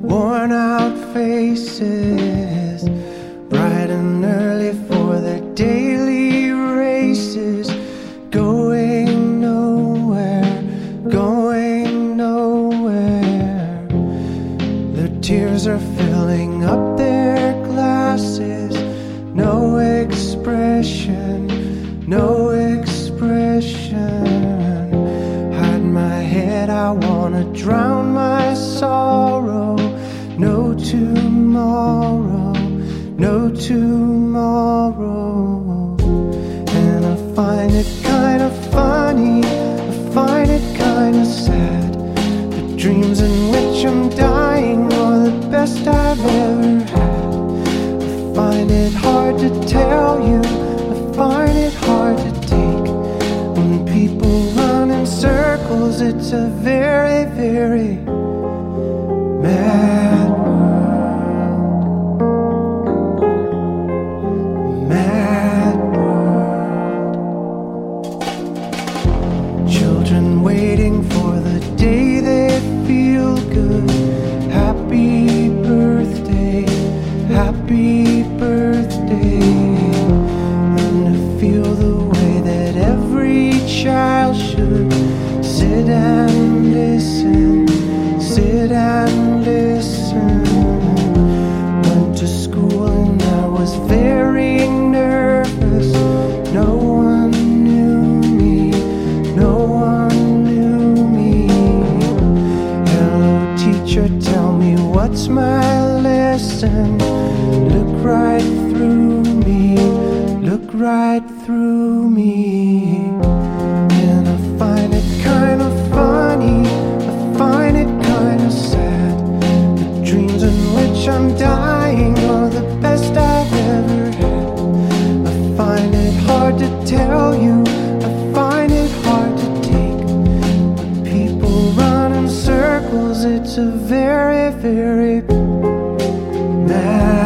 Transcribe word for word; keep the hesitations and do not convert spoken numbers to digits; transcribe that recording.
worn out faces, bright and early for their daily races, going nowhere, going nowhere. Their tears are filling up their glasses, no expression, no expression. Hide my head, I wanna drown my sorrow. No tomorrow, no tomorrow. And I find it kind of funny, I find it kind of sad. The dreams in which I'm dying are the best I've ever had. I find it hard to tell you, I find it hard to take. When people run in circles, it's a very, very mad world. Mad world. Children waiting for the day they feel good. Happy birthday, happy birthday. And to feel the way that every child should sit and listen, sit and listen. Went to school and I was very nervous. No one knew me, no one knew me. Hello teacher, tell me what's my lesson. Look right through me, look right through me. And I find it kind of funny, I find it kind of sad. The dreams in which I'm dying are the best I've ever had. I find it hard to tell you, I find it hard to take. When people run in circles, it's a very, very mad